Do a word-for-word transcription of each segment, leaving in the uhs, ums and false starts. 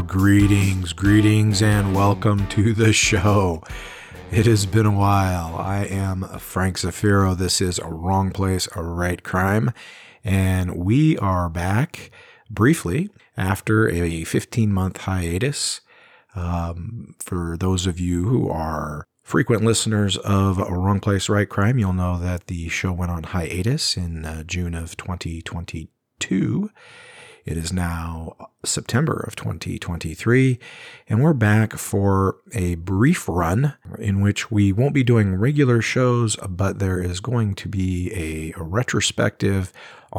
Greetings, greetings, and welcome to the show. It has been a while. I am Frank Zafiro. This is A Wrong Place, A Right Crime, and we are back briefly after a fifteen-month hiatus. Um, for those of you who are frequent listeners of A Wrong Place, Right Crime, you'll know that the show went on hiatus in uh, June of twenty twenty-two. It is now September of twenty twenty-three, and we're back for a brief run in which we won't be doing regular shows, but there is going to be a, a retrospective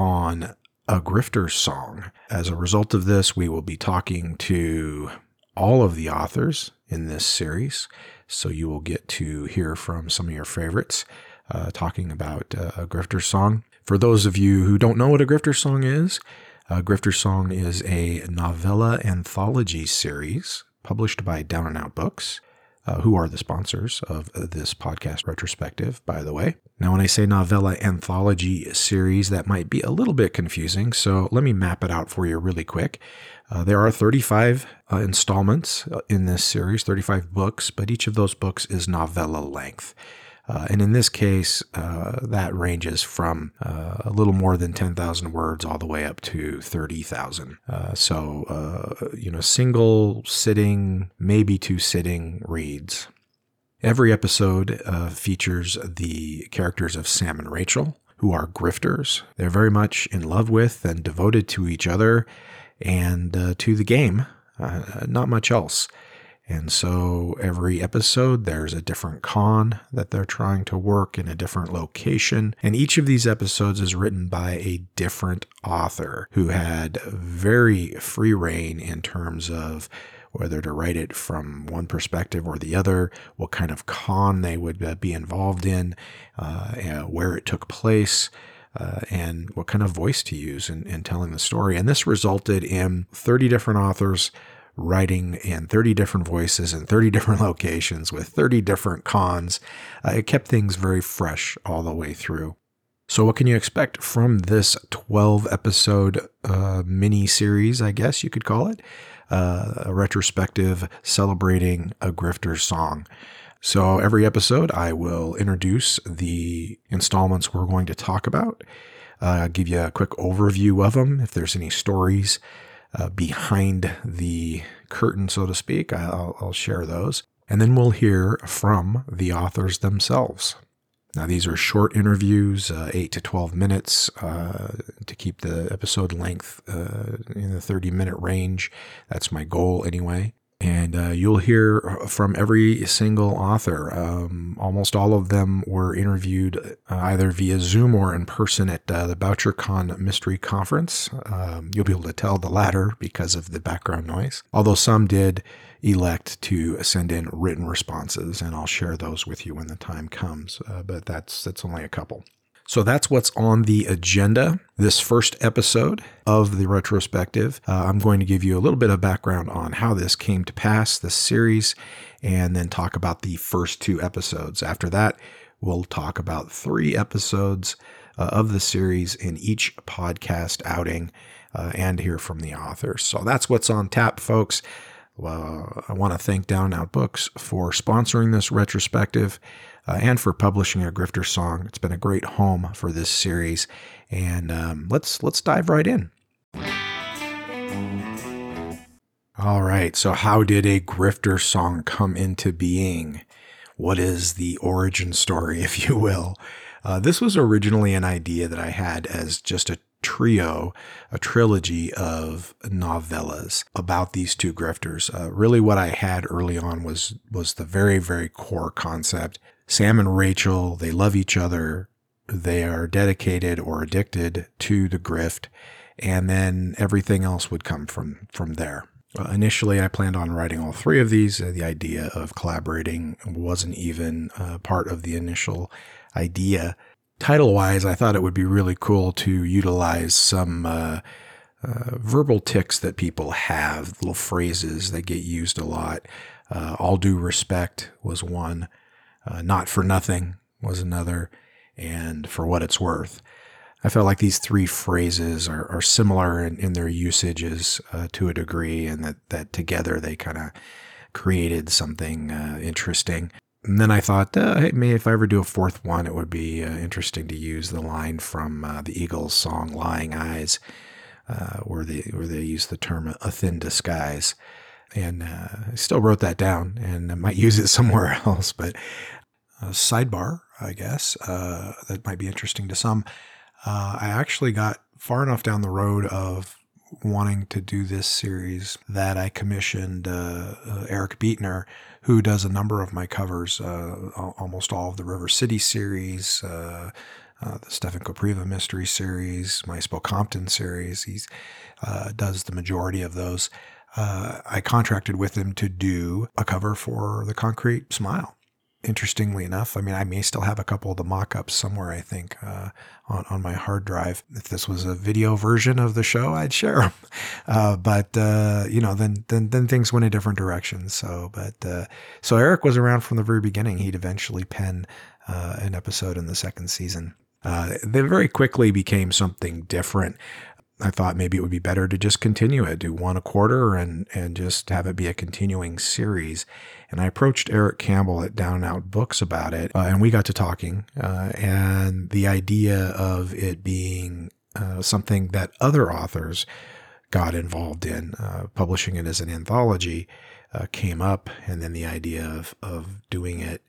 on A Grifter Song. As a result of this, we will be talking to all of the authors in this series, so you will get to hear from some of your favorites uh, talking about uh, A Grifter Song. For those of you who don't know what A Grifter Song is, A Grifter Song is a novella anthology series published by Down and Out Books, uh, who are the sponsors of this podcast retrospective, by the way. Now, when I say novella anthology series, that might be a little bit confusing, so let me map it out for you really quick. Uh, there are thirty-five uh, installments in this series, thirty-five books, but each of those books is novella length. Uh, and in this case, uh, that ranges from uh, a little more than ten thousand words all the way up to thirty thousand. Uh, so, uh, you know, single sitting, maybe two sitting reads. Every episode uh, features the characters of Sam and Rachel, who are grifters. They're very much in love with and devoted to each other and uh, to the game, uh, not much else. And so every episode, there's a different con that they're trying to work in a different location. And each of these episodes is written by a different author who had very free reign in terms of whether to write it from one perspective or the other, what kind of con they would be involved in, uh, where it took place, uh, and what kind of voice to use in, in telling the story. And this resulted in thirty different authors writing in thirty different voices in thirty different locations with thirty different cons. Uh, it kept things very fresh all the way through. So what can you expect from this twelve episode uh, mini series, I guess you could call it, uh, a retrospective celebrating A Grifter Song. So every episode I will introduce the installments we're going to talk about, uh, give you a quick overview of them, if there's any stories Uh, behind the curtain, so to speak. I'll, I'll share those. And then we'll hear from the authors themselves. Now, these are short interviews, uh, eight to twelve minutes, uh, to keep the episode length uh, in the thirty minute range. That's my goal anyway. And uh, you'll hear from every single author. Um, almost all of them were interviewed uh, either via Zoom or in person at uh, the BoucherCon Mystery Conference. Um, you'll be able to tell the latter because of the background noise, although some did elect to send in written responses, and I'll share those with you when the time comes, uh, but that's that's only a couple. So that's what's on the agenda. This first episode of the retrospective, uh, I'm going to give you a little bit of background on how this came to pass, this series, and then talk about the first two episodes. After that, we'll talk about three episodes uh, of the series in each podcast outing uh, and hear from the authors. So that's what's on tap, folks. Well, I want to thank Down and Out Books for sponsoring this retrospective uh, and for publishing A Grifter Song. It's been a great home for this series, and um, let's let's dive right in. All right, so how did A Grifter Song come into being? What is the origin story, if you will? Uh, this was originally an idea that I had as just a trio, a trilogy of novellas about these two grifters. Uh, really what I had early on was was the very, very core concept. Sam and Rachel, they love each other. They are dedicated or addicted to the grift, and then everything else would come from, from there. Uh, initially, I planned on writing all three of these. Uh, the idea of collaborating wasn't even uh, part of the initial idea. Title-wise, I thought it would be really cool to utilize some uh, uh, verbal tics that people have, little phrases that get used a lot. Uh, all due respect was one. Uh, not for nothing was another. And for what it's worth. I felt like these three phrases are, are similar in, in their usages uh, to a degree, and that, that together they kind of created something uh, interesting. And then I thought, uh, hey, maybe if I ever do a fourth one, it would be uh, interesting to use the line from uh, the Eagles song "Lying Eyes," uh, where they where they use the term "a thin disguise." And uh, I still wrote that down, and I might use it somewhere else. But a sidebar, I guess, uh, that might be interesting to some. Uh, I actually got far enough down the road of wanting to do this series that I commissioned uh, uh, Eric Beetner, who does a number of my covers, uh, almost all of the River City series, uh, uh, the Stephen Kopriva mystery series, my Spokompton series. He uh, does the majority of those. Uh, I contracted with him to do a cover for The Concrete Smile. Interestingly enough, I mean, I may still have a couple of the mock-ups somewhere, I think, uh, on, on my hard drive. If this was a video version of the show, I'd share them. Uh, but, uh, you know, then, then, then things went in different directions. So, but, uh, so Eric was around from the very beginning. He'd eventually pen, uh, an episode in the second season. Uh, they very quickly became something different. I thought maybe it would be better to just continue it, do one a quarter and, and just have it be a continuing series. And I approached Eric Campbell at Down and Out Books about it, uh, and we got to talking. Uh, and the idea of it being uh, something that other authors got involved in, uh, publishing it as an anthology, uh, came up. And then the idea of, of doing it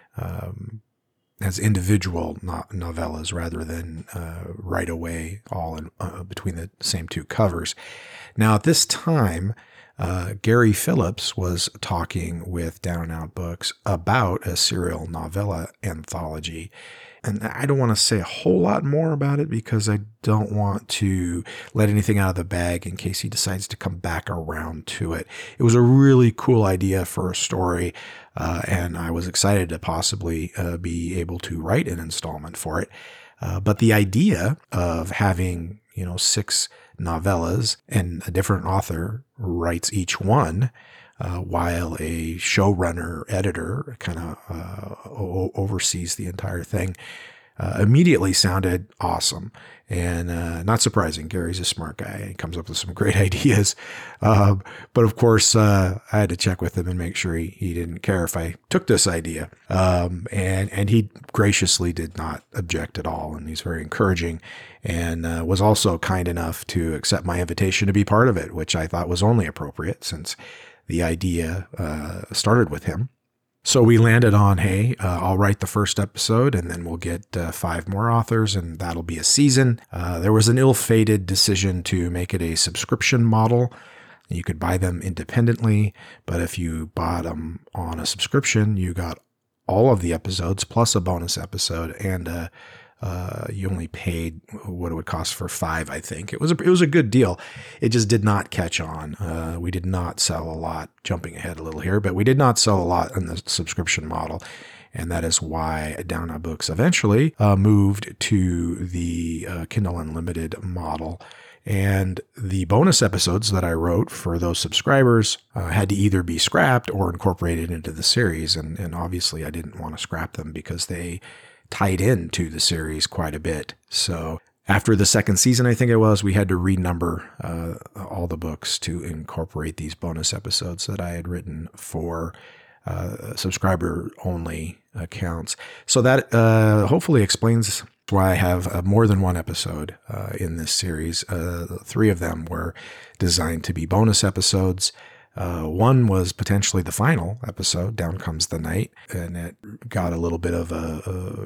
um, as individual no- novellas rather than uh, right away all in, uh, between the same two covers. Now, at this time, uh, Gary Phillips was talking with Down and Out Books about a serial novella anthology. And I don't want to say a whole lot more about it because I don't want to let anything out of the bag in case he decides to come back around to it. It was a really cool idea for a story, uh, and I was excited to possibly uh, be able to write an installment for it. Uh, but the idea of having, you know, six novellas and a different author writes each one, Uh, while a showrunner editor kind of uh, o- oversees the entire thing, uh, immediately sounded awesome. And uh, not surprising, Gary's a smart guy. He comes up with some great ideas. Uh, but of course, uh, I had to check with him and make sure he, he didn't care if I took this idea. Um, and, and he graciously did not object at all. And he's very encouraging and uh, was also kind enough to accept my invitation to be part of it, which I thought was only appropriate since the idea uh, started with him. So we landed on, hey, uh, I'll write the first episode and then we'll get uh, five more authors and that'll be a season. Uh, there was an ill-fated decision to make it a subscription model. You could buy them independently, but if you bought them on a subscription, you got all of the episodes plus a bonus episode, and uh, uh, you only paid what it would cost for five, I think. It was a, it was a good deal. It just did not catch on. Uh, we did not sell a lot, jumping ahead a little here, but we did not sell a lot in the subscription model. And that is why Down and Out Books eventually uh, moved to the uh, Kindle Unlimited model. And the bonus episodes that I wrote for those subscribers uh, had to either be scrapped or incorporated into the series. And, and obviously I didn't want to scrap them because they tied into the series quite a bit. So after the second season, I think it was, we had to renumber uh, all the books to incorporate these bonus episodes that I had written for uh, subscriber-only accounts. So that uh, hopefully explains why I have uh, more than one episode uh, in this series. Uh, three of them were designed to be bonus episodes. Uh, one was potentially the final episode, Down Comes the Night, and it got a little bit of a,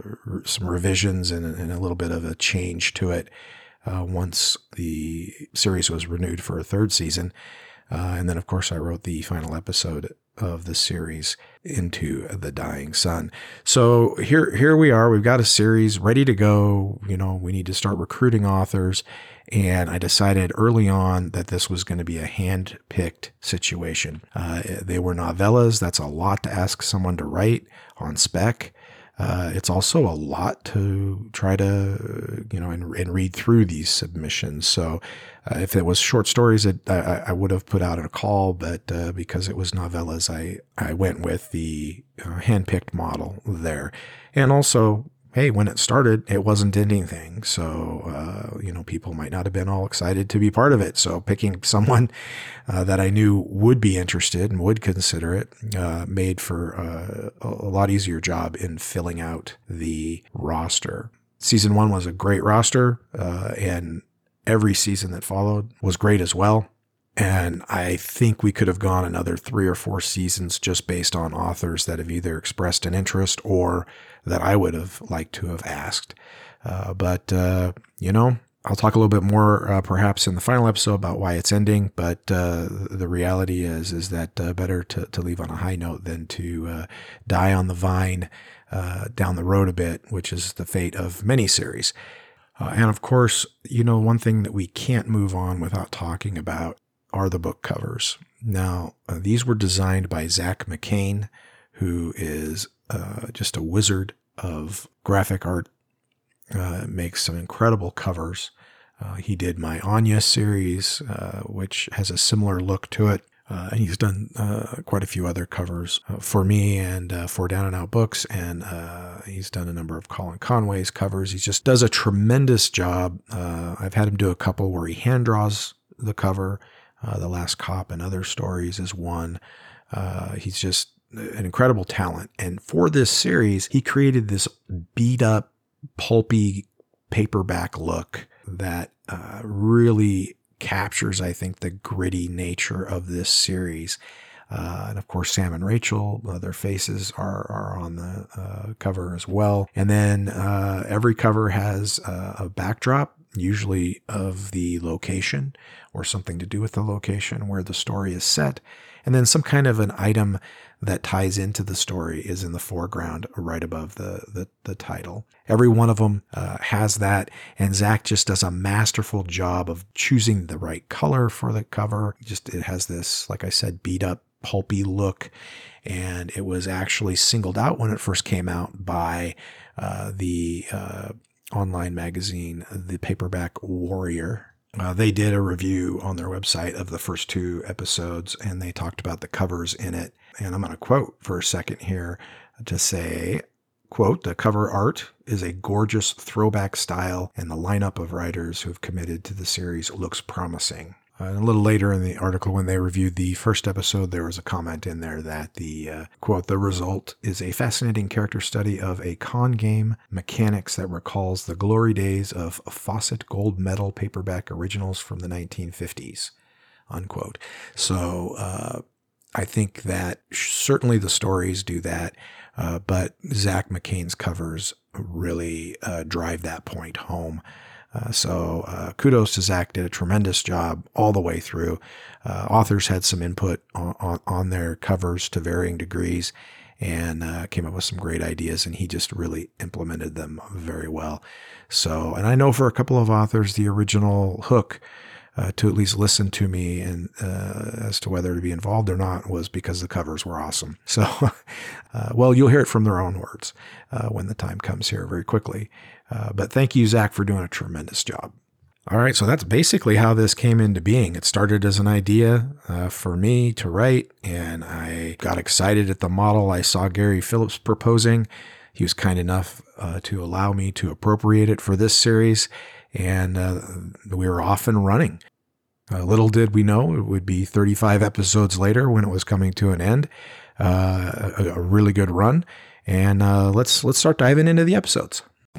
a some revisions and, and a little bit of a change to it uh, once the series was renewed for a third season. Uh, and then, of course, I wrote the final episode of the series, Into the Dying Sun. So here, here we are. We've got a series ready to go. You know, we need to start recruiting authors. And I decided early on that this was going to be a hand-picked situation. Uh, they were novellas. That's a lot to ask someone to write on spec. Uh, it's also a lot to try to, you know, and, and read through these submissions. So uh, if it was short stories, it, I, I would have put out a call, but uh, because it was novellas, I, I went with the uh, hand-picked model there. And also, hey, when it started, it wasn't anything. So, uh, you know, people might not have been all excited to be part of it. So picking someone uh, that I knew would be interested and would consider it uh, made for uh, a lot easier job in filling out the roster. Season one was a great roster, uh, and every season that followed was great as well. And I think we could have gone another three or four seasons just based on authors that have either expressed an interest or that I would have liked to have asked. Uh, but, uh, you know, I'll talk a little bit more uh, perhaps in the final episode about why it's ending. But uh, the reality is, is that uh, better to, to leave on a high note than to uh, die on the vine uh, down the road a bit, which is the fate of many series. Uh, and of course, you know, one thing that we can't move on without talking about are the book covers. Now, uh, these were designed by Zach McCain, who is uh, just a wizard of graphic art, uh, makes some incredible covers. Uh, he did my Anya series, uh, which has a similar look to it. Uh, and he's done uh, quite a few other covers uh, for me and uh, for Down and Out Books. And uh, he's done a number of Colin Conway's covers. He just does a tremendous job. Uh, I've had him do a couple where he hand draws the cover. Uh, The Last Cop and Other Stories is one. Uh, he's just an incredible talent. And for this series, he created this beat up, pulpy paperback look that uh, really captures, I think, the gritty nature of this series. Uh, and of course, Sam and Rachel, uh, their faces are, are on the uh, cover as well. And then uh, every cover has uh, a backdrop, usually of the location or something to do with the location where the story is set. And then some kind of an item that ties into the story is in the foreground right above the, the, the title. Every one of them uh, has that. And Zach just does a masterful job of choosing the right color for the cover. Just, it has this, like I said, beat up, pulpy look. And it was actually singled out when it first came out by uh, the uh, online magazine, The Paperback Warrior. Uh, they did a review on their website of the first two episodes, and they talked about the covers in it. And I'm going to quote for a second here to say, quote, "The cover art is a gorgeous throwback style, and the lineup of writers who have committed to the series looks promising." Uh, and a little later in the article, when they reviewed the first episode, there was a comment in there that the, uh, quote, "The result is a fascinating character study of a con game mechanics that recalls the glory days of Fawcett gold medal paperback originals from the nineteen fifties, unquote. So uh, I think that certainly the stories do that, uh, but Zach McCain's covers really uh, drive that point home. Uh, so uh, kudos to Zach, did a tremendous job all the way through. Uh, authors had some input on, on, on their covers to varying degrees and uh, came up with some great ideas, and he just really implemented them very well. So, and I know for a couple of authors, the original hook uh, to at least listen to me and uh, as to whether to be involved or not was because the covers were awesome. So, uh, well, you'll hear it from their own words uh, when the time comes here very quickly. Uh, but thank you, Zach, for doing a tremendous job. All right, so that's basically how this came into being. It started as an idea uh, for me to write, and I got excited at the model I saw Gary Phillips proposing. He was kind enough uh, to allow me to appropriate it for this series, and uh, we were off and running. Uh, little did we know it would be thirty-five episodes later when it was coming to an end. Uh, a, a really good run, and uh, let's let's start diving into the episodes.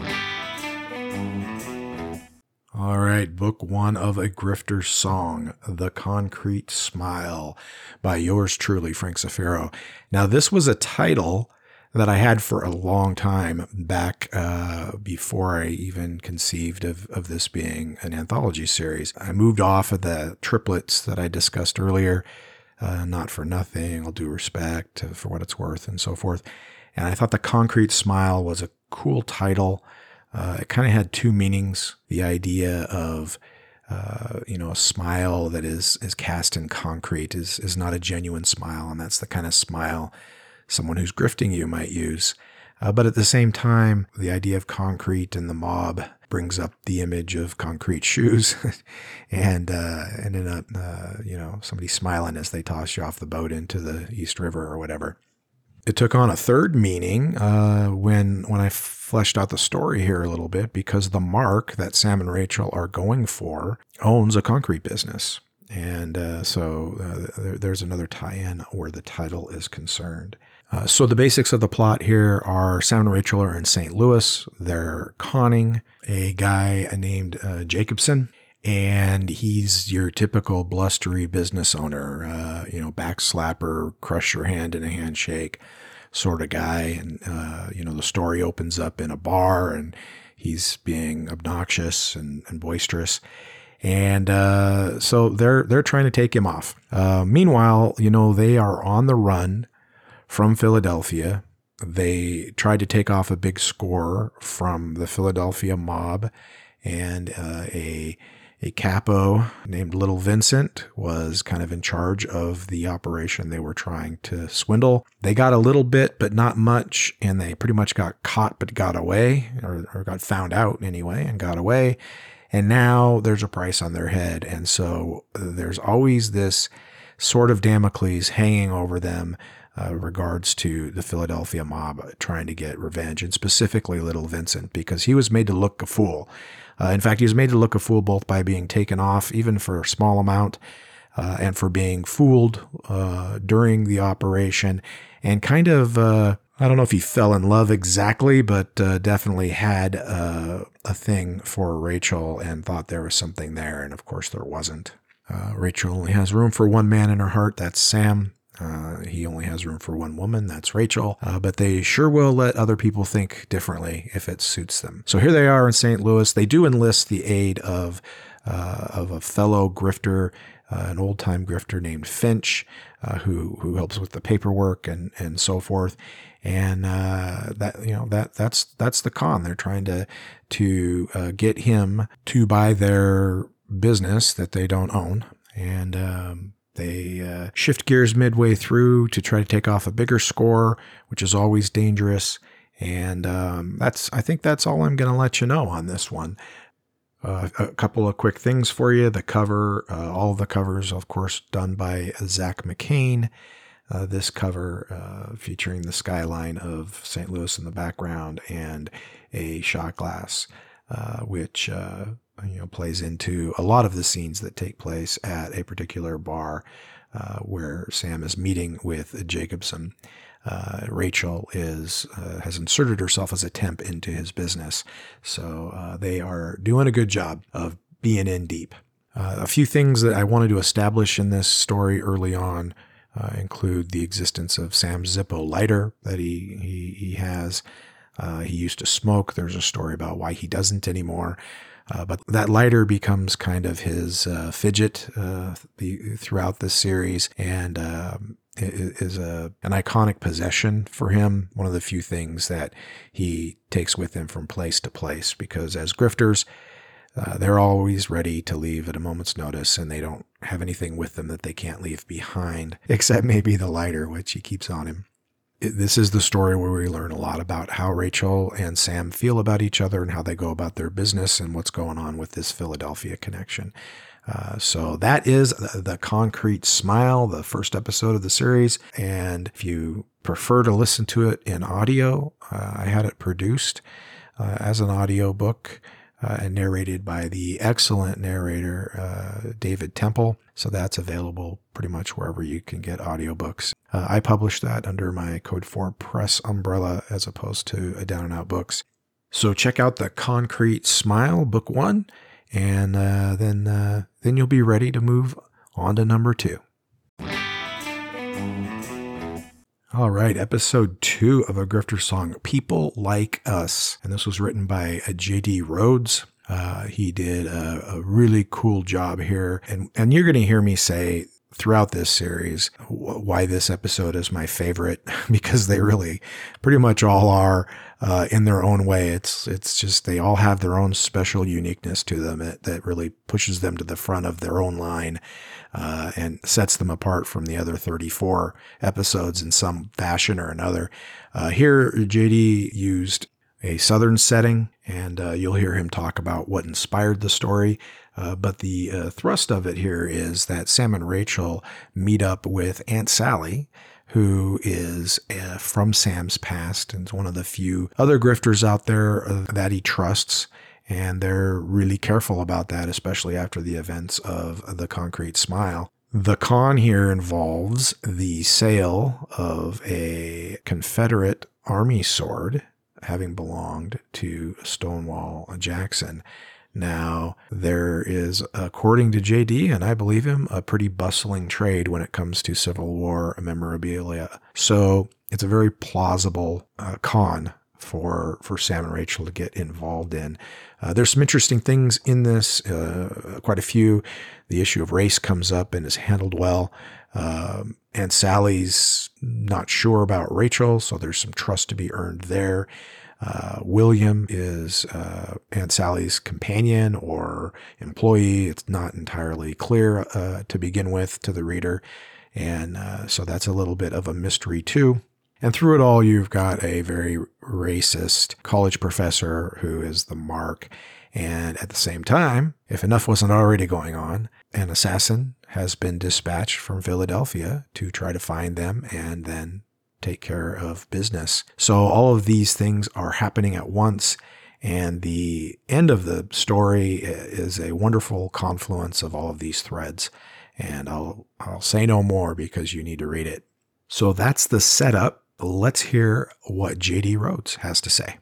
All right, book one of A Grifter's Song, The Concrete Smile, by yours truly, Frank Zafiro. Now, this was a title that I had for a long time back uh, before I even conceived of, of this being an anthology series. I moved off of the triplets that I discussed earlier, uh, Not for Nothing, All Due Respect, For What It's Worth, and so forth. And I thought The Concrete Smile was a cool title. Uh, it kind of had two meanings. The idea of, uh, you know, a smile that is is cast in concrete is is not a genuine smile, and that's the kind of smile someone who's grifting you might use. Uh, but at the same time, the idea of concrete and the mob brings up the image of concrete shoes, and uh, and in a uh, you know, somebody smiling as they toss you off the boat into the East River or whatever. It took on a third meaning uh, when when I fleshed out the story here a little bit, because the Mark that Sam and Rachel are going for owns a concrete business. And uh, so uh, there, there's another tie-in where the title is concerned. Uh, so the basics of the plot here are Sam and Rachel are in Saint Louis. They're conning a guy named uh, Jacobson. And he's your typical blustery business owner, uh, you know, backslapper, crush your hand in a handshake sort of guy. And, uh, you know, the story opens up in a bar and he's being obnoxious and, and boisterous. And uh, so they're they're trying to take him off. Uh, meanwhile, you know, they are on the run from Philadelphia. They tried to take off a big score from the Philadelphia mob, and uh, a A capo named Little Vincent was kind of in charge of the operation they were trying to swindle. They got a little bit, but not much, and they pretty much got caught but got away, or, or got found out anyway and got away. And now there's a price on their head. And so there's always this sort of Damocles hanging over them uh, regards to the Philadelphia mob trying to get revenge, and specifically Little Vincent, because he was made to look a fool. Uh, in fact, he was made to look a fool both by being taken off, even for a small amount, uh, and for being fooled uh, during the operation, and kind of, uh, I don't know if he fell in love exactly, but uh, definitely had uh, a thing for Rachel and thought there was something there, and of course there wasn't. Uh, Rachel only has room for one man in her heart, that's Sam. Uh, he only has room for one woman, that's Rachel, uh, but they sure will let other people think differently if it suits them. So here they are in Saint Louis. They do enlist the aid of uh, of a fellow grifter, uh, an old-time grifter named Finch, uh, who who helps with the paperwork and and so forth. And uh, that you know that that's that's the con. They're trying to to uh, get him to buy their business that they don't own, and um, They uh, shift gears midway through to try to take off a bigger score, which is always dangerous. And um, that's I think that's all I'm going to let you know on this one. Uh, a couple of quick things for you. The cover, uh, all of the covers, of course, done by Zach McCain. Uh, this cover uh, featuring the skyline of Saint Louis in the background and a shot glass, uh, which uh, you know plays into a lot of the scenes that take place at a particular bar uh, where Sam is meeting with Jacobson. Uh, Rachel is uh, has inserted herself as a temp into his business, so uh, they are doing a good job of being in deep. Uh, a few things that I wanted to establish in this story early on Uh, include the existence of Sam's Zippo lighter that he he, he has. Uh, he used to smoke. There's a story about why he doesn't anymore. Uh, but that lighter becomes kind of his uh, fidget uh, the, throughout this series, and um, is a an iconic possession for him. One of the few things that he takes with him from place to place, because as grifters, Uh, they're always ready to leave at a moment's notice, and they don't have anything with them that they can't leave behind, except maybe the lighter, which he keeps on him. It, this is the story where we learn a lot about how Rachel and Sam feel about each other and how they go about their business and what's going on with this Philadelphia connection. Uh, so that is the, the Concrete Smile, the first episode of the series. And if you prefer to listen to it in audio, uh, I had it produced uh, as an audio book. Uh, and narrated by the excellent narrator, uh, David Temple. So that's available pretty much wherever you can get audiobooks. Uh, I published that under my Code four Press umbrella as opposed to a Down and Out Books. So check out the Concrete Smile, book one, and uh, then uh, then you'll be ready to move on to number two. All right, episode two of A Grifter Song, People Like Us. And this was written by J D Rhodes. Uh, he did a, a really cool job here. And, and you're going to hear me say throughout this series why this episode is my favorite, because they really pretty much all are uh, in their own way. It's it's just they all have their own special uniqueness to them that, that really pushes them to the front of their own line uh, and sets them apart from the other thirty-four episodes in some fashion or another. Uh, here, J D used a Southern setting, and uh, you'll hear him talk about what inspired the story. Uh, but the uh, thrust of it here is that Sam and Rachel meet up with Aunt Sally, who is uh, from Sam's past and is one of the few other grifters out there uh, that he trusts. And they're really careful about that, especially after the events of The Concrete Smile. The con here involves the sale of a Confederate Army sword having belonged to Stonewall Jackson. Now, there is, according to J D, and I believe him, a pretty bustling trade when it comes to Civil War memorabilia. So it's a very plausible uh, con for for Sam and Rachel to get involved in. Uh, there's some interesting things in this, uh, quite a few. The issue of race comes up and is handled well. Um, and Sally's not sure about Rachel, so there's some trust to be earned there. Uh, William is uh, Aunt Sally's companion or employee. It's not entirely clear uh, to begin with to the reader. And uh, so that's a little bit of a mystery too. And through it all, you've got a very racist college professor who is the mark. And at the same time, if enough wasn't already going on, an assassin has been dispatched from Philadelphia to try to find them and then take care of business. So all of these things are happening at once. And the end of the story is a wonderful confluence of all of these threads. And I'll, I'll say no more because you need to read it. So that's the setup. Let's hear what J D Rhodes has to say.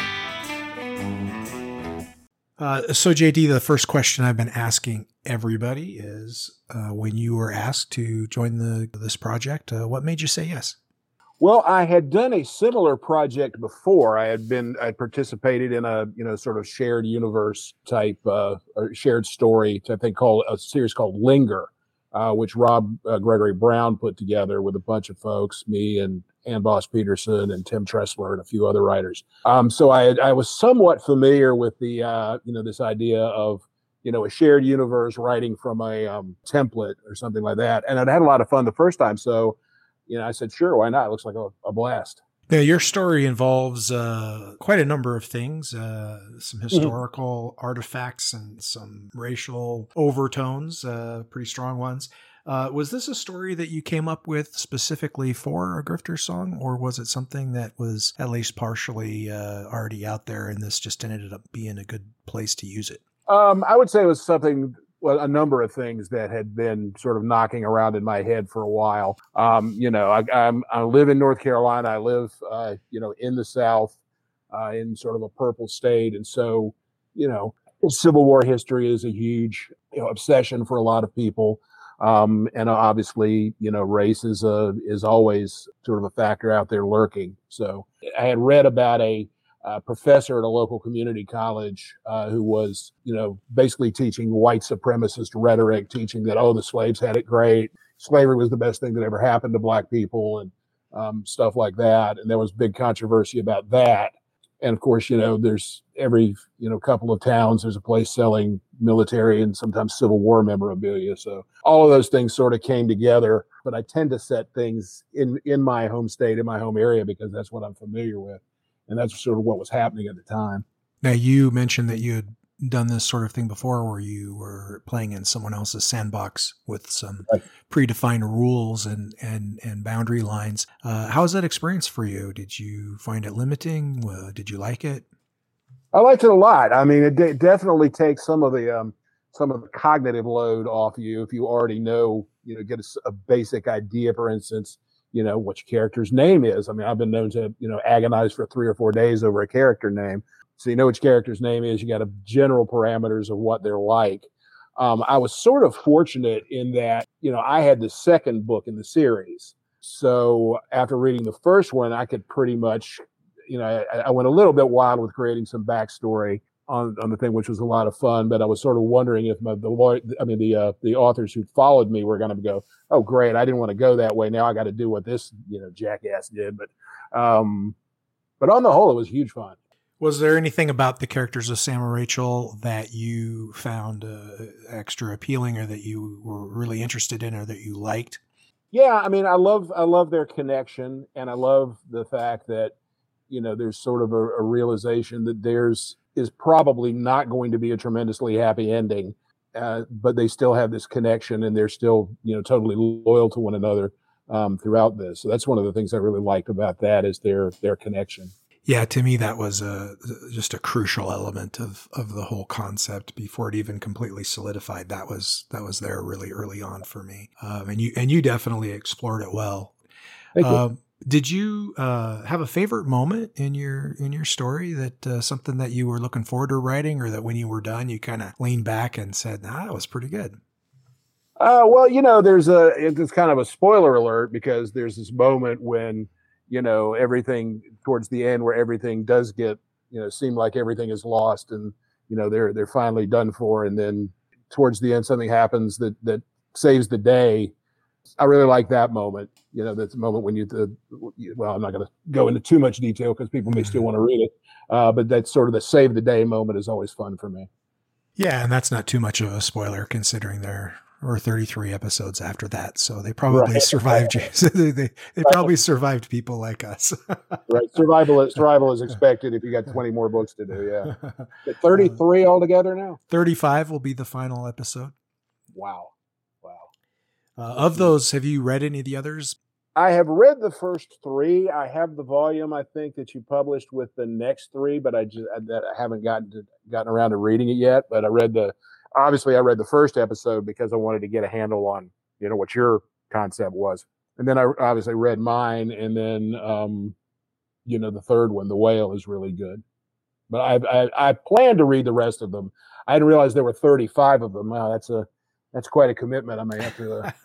Uh, so J D, the first question I've been asking everybody is, uh, when you were asked to join the this project, uh, what made you say yes? Well, I had done a similar project before. I had been, I participated in a, you know, sort of shared universe type, uh, or shared story type thing called a series called Linger, uh, which Rob uh, Gregory Brown put together with a bunch of folks, me and Ann Boss Peterson and Tim Tressler and a few other writers. Um, so I, I was somewhat familiar with the, uh, you know, this idea of, you know, a shared universe writing from a um, template or something like that. And I'd had a lot of fun the first time. So, you know, I said, sure, why not? It looks like a, a blast. Now, your story involves uh, quite a number of things, uh, some historical mm-hmm. artifacts and some racial overtones, uh, pretty strong ones. Uh, was this a story that you came up with specifically for A Grifter Song, or was it something that was at least partially uh, already out there and this just ended up being a good place to use it? Um, I would say it was something, well, a number of things that had been sort of knocking around in my head for a while. Um, you know, I, I'm, I live in North Carolina. I live, uh, you know, in the South, uh, in sort of a purple state. And so, you know, Civil War history is a huge, you know, obsession for a lot of people. Um, and obviously, you know, race is a, is always sort of a factor out there lurking. So I had read about a, Uh, professor at a local community college uh, who was, you know, basically teaching white supremacist rhetoric, teaching that, oh, the slaves had it great. Slavery was the best thing that ever happened to black people and um, stuff like that. And there was big controversy about that. And of course, you know, there's every, you know, couple of towns, there's a place selling military and sometimes Civil War memorabilia. So all of those things sort of came together. But I tend to set things in, in my home state, in my home area, because that's what I'm familiar with. And that's sort of what was happening at the time. Now, you mentioned that you had done this sort of thing before where you were playing in someone else's sandbox with some right. predefined rules and, and, and boundary lines. Uh, how was that experience for you? Did you find it limiting? Uh, did you like it? I liked it a lot. I mean, it de- definitely takes some of the um, some of the cognitive load off you if you already know, you know, get a, a basic idea, for instance, you know, what your character's name is. I mean, I've been known to, you know, agonize for three or four days over a character name. So you know which character's name is. You got a general parameters of what they're like. Um, I was sort of fortunate in that, you know, I had the second book in the series. So after reading the first one, I could pretty much, you know, I, I went a little bit wild with creating some backstory on, on the thing, which was a lot of fun. But I was sort of wondering if my, the I mean, the uh, the authors who followed me were going to go, oh, great, I didn't want to go that way. Now I got to do what this, you know, jackass did. But, um, but on the whole, it was huge fun. Was there anything about the characters of Sam and Rachel that you found uh, extra appealing, or that you were really interested in, or that you liked? Yeah, I mean, I love I love their connection, and I love the fact that, you know, there's sort of a, a realization that theirs is probably not going to be a tremendously happy ending, uh, but they still have this connection, and they're still, you know, totally loyal to one another. um, throughout this. So that's one of the things I really liked about that is their their connection. Yeah, to me, that was a, just a crucial element of, of the whole concept before it even completely solidified. That was that was there really early on for me, um, and you and you definitely explored it well. Thank you. Um, did you uh, have a favorite moment in your in your story that uh, something that you were looking forward to writing, or that when you were done, you kind of leaned back and said, "Nah, that was pretty good." Uh, well, you know, there's a it's kind of a spoiler alert because there's this moment when, you know, everything towards the end where everything does get, you know, seem like everything is lost and, you know, they're, they're finally done for. And then towards the end, something happens that, that saves the day. I really like that moment. You know, that's the moment when you, the, well, I'm not going to go into too much detail because people may still want to read it. Uh, but that's sort of the save the day moment is always fun for me. Yeah. And that's not too much of a spoiler considering there were thirty-three episodes after that. So they probably right. survived you. So they, they, they probably survived people like us. Right. Survival, survival is expected if you got twenty more books to do. Yeah. But thirty-three uh, altogether now? thirty-five will be the final episode. Wow. Wow. Uh, of those, have you read any of the others? I have read the first three. I have the volume, I think, that you published with the next three, but I just I, that I haven't gotten to, gotten around to reading it yet. But I read the, obviously I read the first episode because I wanted to get a handle on, you know, what your concept was. And then I obviously read mine. And then, um, you know, the third one, The Whale, is really good. But I, I, I plan to read the rest of them. I didn't realize there were thirty-five of them. Wow, that's a, that's quite a commitment. I may have to, uh,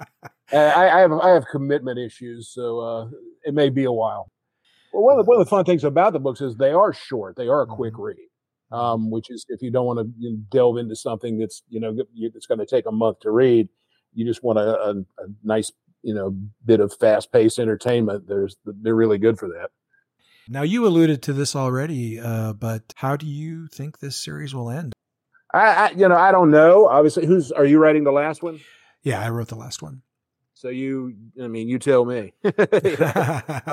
I, I have, I have commitment issues. So, uh, it may be a while. Well, one of, the, one of the fun things about the books is they are short. They are a quick read. Um, which is if you don't want to you know, delve into something that's, you know, it's going to take a month to read, you just want a, a, a nice, you know, bit of fast paced entertainment. There's, they're really good for that. Now you alluded to this already, uh, but how do you think this series will end? I, I, you know, I don't know. Obviously, who's, are you writing the last one? Yeah, I wrote the last one. So you, I mean, you tell me. uh,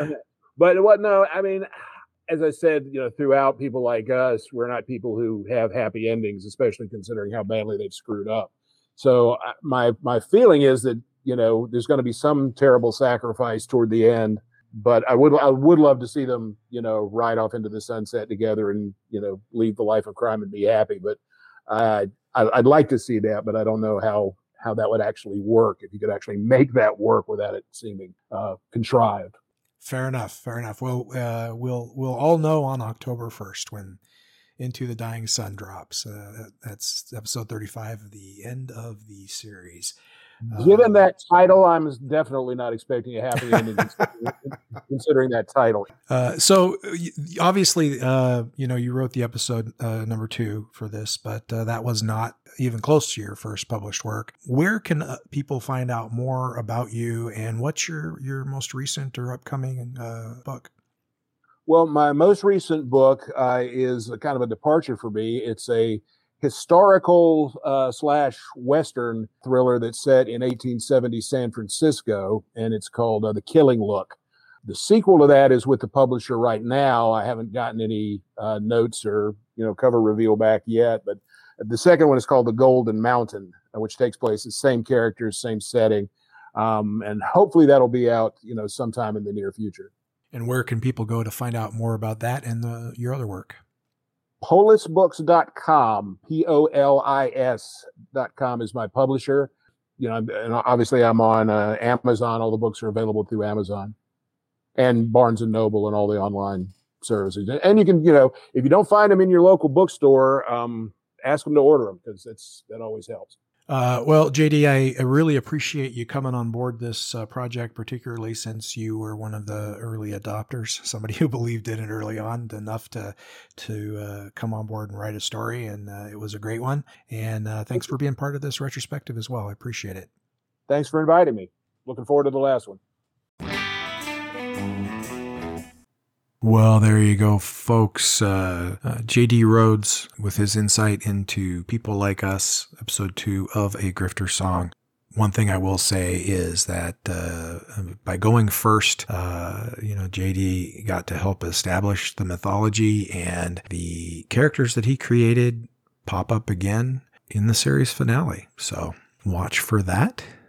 but what, no, I mean, as I said, you know, throughout, people like us, we're not people who have happy endings, especially considering how badly they've screwed up. So my my feeling is that, you know, there's going to be some terrible sacrifice toward the end, but I would I would love to see them, you know, ride off into the sunset together and, you know, leave the life of crime and be happy. But uh, I, I'd like to see that, but I don't know how how that would actually work, if you could actually make that work without it seeming uh, contrived. Fair enough. Fair enough. Well, uh, we'll we'll all know on October first when Into the Dying Sun drops. Uh, that's episode thirty-five, the end of the series. Given um, that title, I'm definitely not expecting a happy ending considering that title. Uh, so obviously, uh, you know, you wrote the episode uh, number two for this, but uh, that was not even close to your first published work. Where can uh, people find out more about you, and what's your, your most recent or upcoming uh, book? Well, my most recent book uh, is a kind of a departure for me. It's a historical uh, slash Western thriller that's set in eighteen seventy San Francisco, and it's called uh, The Killing Look. The sequel to that is with the publisher right now. I haven't gotten any uh, notes or, you know, cover reveal back yet, but the second one is called The Golden Mountain, which takes place the same characters, same setting, um, and hopefully that'll be out, you know, sometime in the near future. And where can people go to find out more about that and the, your other work? Polis books dot com, P O L I S dot com is my publisher. You know, and obviously I'm on uh, Amazon. All the books are available through Amazon and Barnes and Noble and all the online services. And you can, you know, if you don't find them in your local bookstore, um, ask them to order them because that's that always helps. Uh, well, J D, I, I really appreciate you coming on board this uh, project, particularly since you were one of the early adopters, somebody who believed in it early on enough to to uh, come on board and write a story. And uh, it was a great one. And uh, thanks for being part of this retrospective as well. I appreciate it. Thanks for inviting me. Looking forward to the last one. Well, there you go, folks. Uh, uh, J D Rhodes with his insight into people like us, episode two of A Grifter Song. One thing I will say is that uh, by going first, uh, you know, J D got to help establish the mythology, and the characters that he created pop up again in the series finale. So watch for that.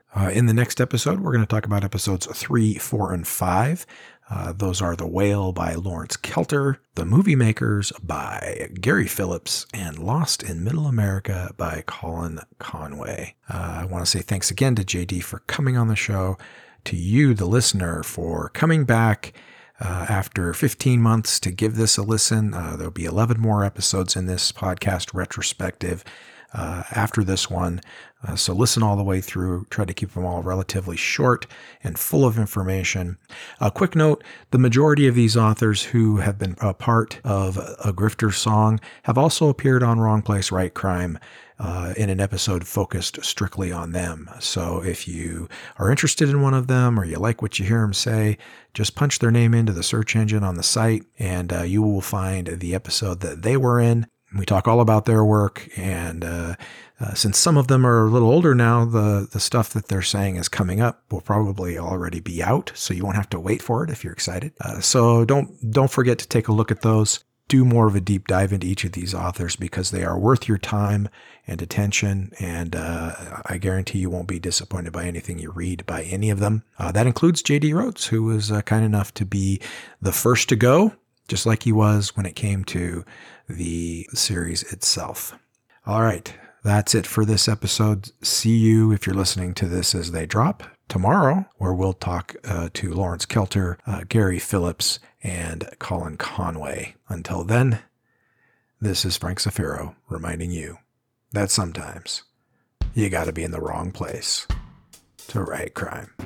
Uh, in the next episode, we're going to talk about episodes three, four, and five. Uh, those are The Whale by Lawrence Kelter, The Movie Makers by Gary Phillips, and Lost in Middle America by Colin Conway. Uh, I want to say thanks again to J D for coming on the show, to you, the listener, for coming back uh, after fifteen months to give this a listen. Uh, there'll be eleven more episodes in this podcast retrospective uh, after this one. Uh, so listen all the way through. Try to keep them all relatively short and full of information. A quick note, the majority of these authors who have been a part of A Grifter Song have also appeared on Wrong Place, Right Crime uh, in an episode focused strictly on them. So if you are interested in one of them or you like what you hear them say, just punch their name into the search engine on the site and uh, you will find the episode that they were in. We talk all about their work, and uh, uh, since some of them are a little older now, the, the stuff that they're saying is coming up will probably already be out, so you won't have to wait for it if you're excited. Uh, so don't don't forget to take a look at those. Do more of a deep dive into each of these authors because they are worth your time and attention, and uh, I guarantee you won't be disappointed by anything you read by any of them. Uh, that includes J D Rhodes, who was uh, kind enough to be the first to go, just like he was when it came to the series itself. All right, that's it for this episode. See you, if you're listening to this as they drop, tomorrow, where we'll talk uh, to Lawrence Kelter, uh, Gary Phillips, and Colin Conway. Until then, this is Frank Zafiro reminding you that sometimes you got to be in the wrong place to write crime.